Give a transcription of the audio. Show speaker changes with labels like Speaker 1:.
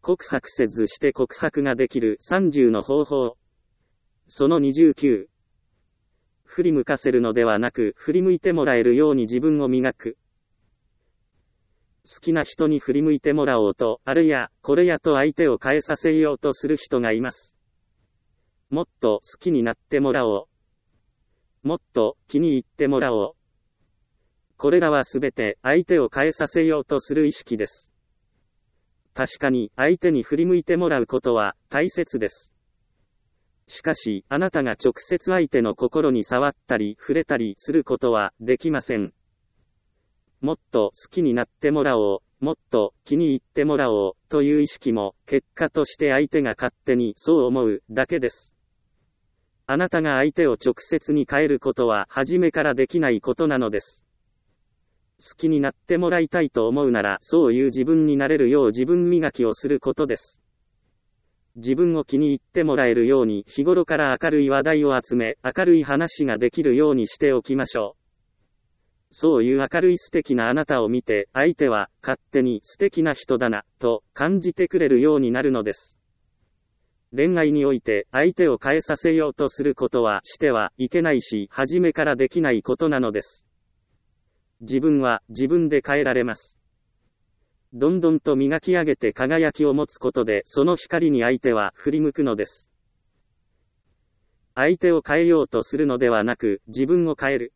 Speaker 1: 告白せずして告白ができる30の方法。その29。振り向かせるのではなく、振り向いてもらえるように自分を磨く。好きな人に振り向いてもらおうと、あれやこれやと相手を変えさせようとする人がいます。もっと好きになってもらおう。もっと気に入ってもらおう。これらはすべて相手を変えさせようとする意識です。確かに相手に振り向いてもらうことは大切です。しかし、あなたが直接相手の心に触ったり触れたりすることはできません。もっと好きになってもらおう、もっと気に入ってもらおうという意識も結果として相手が勝手にそう思うだけです。あなたが相手を直接に変えることは初めからできないことなのです。好きになってもらいたいと思うなら、そういう自分になれるよう自分磨きをすることです。自分を気に入ってもらえるように日頃から明るい話題を集め、明るい話ができるようにしておきましょう。そういう明るい素敵なあなたを見て、相手は勝手に素敵な人だな、と感じてくれるようになるのです。恋愛において相手を変えさせようとすることはしてはいけないし、初めからできないことなのです。自分は自分で変えられます。どんどんと磨き上げて輝きを持つことで、その光に相手は振り向くのです。相手を変えようとするのではなく、自分を変える。